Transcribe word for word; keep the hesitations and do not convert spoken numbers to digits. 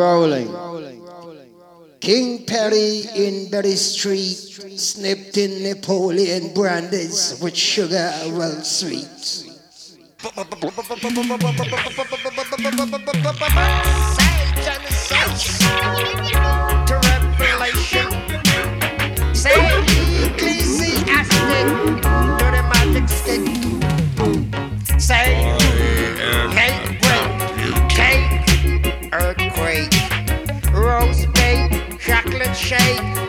Rolling. King Perry in Berry Street, snipped in Napoleon brandies with sugar well sweet. To Revelation, say ecclesiastic to the magic stick. Say make break, cake, earthquake, rose bake, chocolate shake.